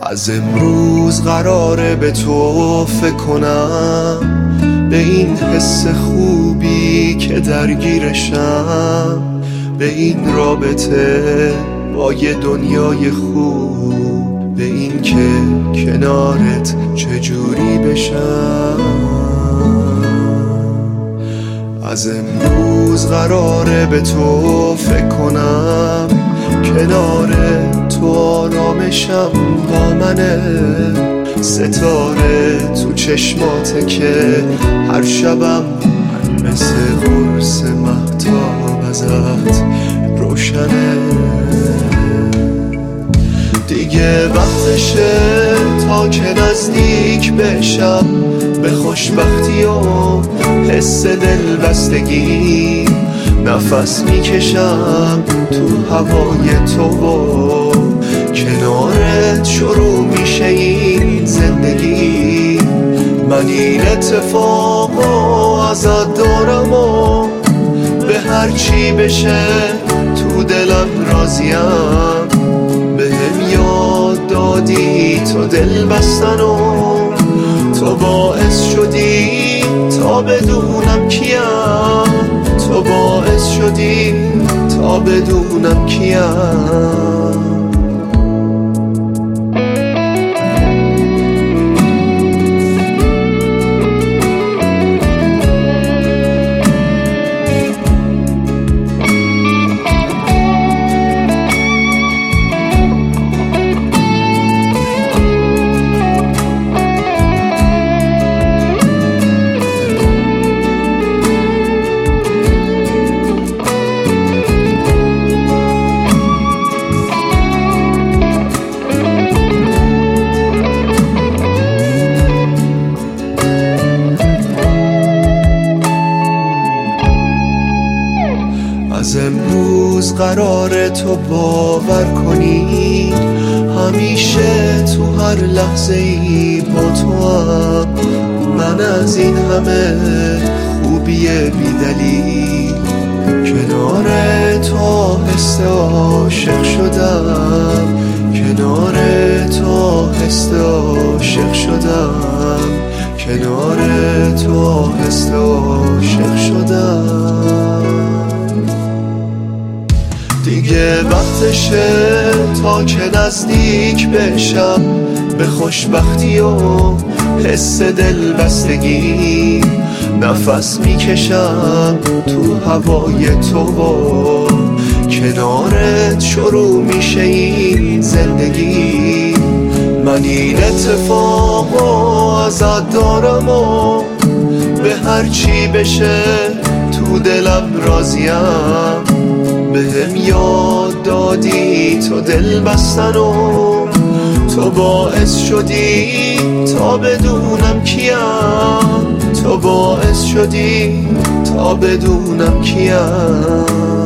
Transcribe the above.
از امروز قراره به تو فکر کنم، به این حس خوبی که درگیرشم، به این رابطه با یه دنیای خوب، به این که کنارت چجوری بشم. از امروز قراره به تو فکر کنم، کنار تو آرامشم با منه، ستاره تو چشماته که هر شبم مثل قرص مهتاب ازت روشنه. دیگه وقتشه تا که نزدیک بشم به خوشبختی و حس دلبستگی، نفس میکشم تو هوای تو و کنارت شروع میشه این زندگی. من این اتفاقو ازت دارم و به هر چی بشه تو دلم راضیم. بهم یاد دادی تو دل بستن و تو باعث شدی تا بدونم کیم، تو باعث شدی تا بدونم کیم. از امروز قراره تو باور کنی، همیشه تو هر لحظه ای با تو هم. من از این همه خوبی بیدلیل کنار تو حس عاشق شدم، کنار تو حس عاشق شدم، کنار تو حس عاشق شدم. دیگه وقتشه تا که نزدیک بشم به خوشبختی و حس دلبستگی، نفس میکشم تو هوای تو و کنارت شروع میشه این زندگی. من این اتفاقو ازت دارم و به هر چی بشه تو دلم راضیم. بهم یاد دادی تو دل بستن و تو باعث شدی تا بدونم کیم، تو باعث شدی تا بدونم کیم.